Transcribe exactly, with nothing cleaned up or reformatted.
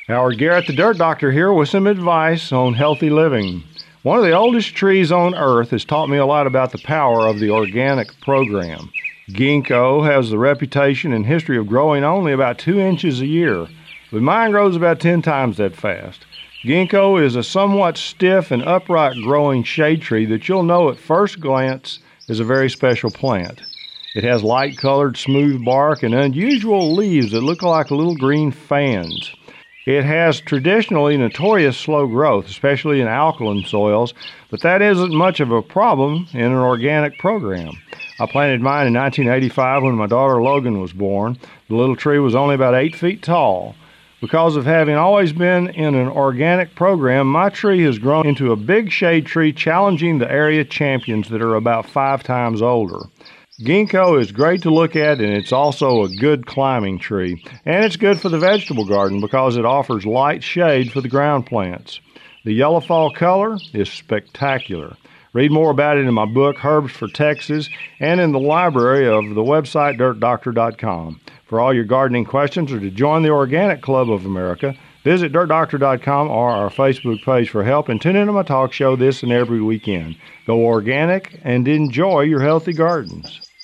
Howard Garrett, the Dirt Doctor, here with some advice on healthy living. One of the oldest trees on earth has taught me a lot about the power of the organic program. Ginkgo has the reputation and history of growing only about two inches a year, but mine grows about ten times that fast. Ginkgo is a somewhat stiff and upright growing shade tree that you'll know at first glance is a very special plant. It has light-colored, smooth bark and unusual leaves that look like little green fans. It has traditionally notorious slow growth, especially in alkaline soils, but that isn't much of a problem in an organic program. I planted mine in nineteen eighty-five when my daughter Logan was born. The little tree was only about eight feet tall. Because of having always been in an organic program, my tree has grown into a big shade tree challenging the area champions that are about five times older. Ginkgo is great to look at, and it's also a good climbing tree. And it's good for the vegetable garden because it offers light shade for the ground plants. The yellow fall color is spectacular. Read more about it in my book, Herbs for Texas, and in the library of the website dirt doctor dot com. For all your gardening questions or to join the Organic Club of America, visit dirt doctor dot com or our Facebook page for help, and tune into my talk show this and every weekend. Go organic and enjoy your healthy gardens.